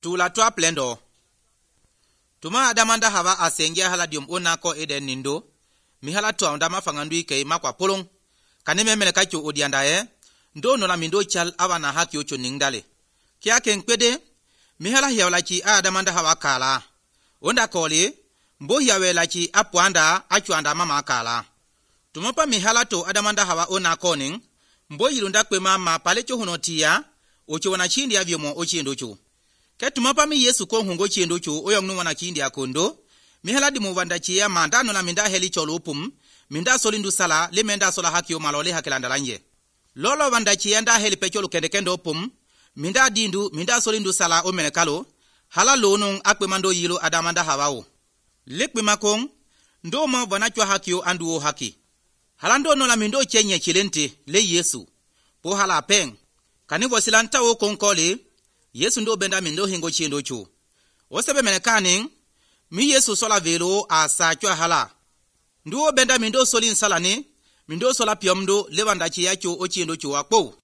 Tula twa plendo. Tuma adamanda hava asengia haladium onako eden nindo. Mihala twa ndama fangandu ike makwa polong. Kaneme melekacho odiandae. Ndo nola mindo chal awana haki ocho ningdale. Kia kenkwede. Mihala hiawlachi adamanda hava kala. Onda koli. Mbo hiawelachi apuanda achuanda mama kala. Tumapa mihala to adamanda hava onako ning. Mbo yilunda kwe mama palecho hunotia. Ocho wana chindi ya vyomo ochindocho. Ketumapa mi Yesu ko hungo chindocho oyong nu wana chindi ya kondo. Mihala di muvanda chia mandano na minda heli cholupum. Minda solindu sala le menda sola haki o malole hakilandalanje. Lolo vanda chia nda heli pecholu kendekendo opum. Minda dindu minda solindu sala o menekalo. Hala lonung akwe mando yilo adamanda hawao. Lekwe makong. Ndo ma vanachwa haki o andu o haki. Halando no la mindo chenye chilente le Yesu. Po hala peng. Kanivo silanta o konkole. Yesu ndo benda mindo hingo chiendo chu. Osebe menekaning. Mi Yesu sola velo a sa chwa hala. Nduo benda mindo solin salane. Mindo sola piomdo levanda chiacho o chiendo chu wakpo.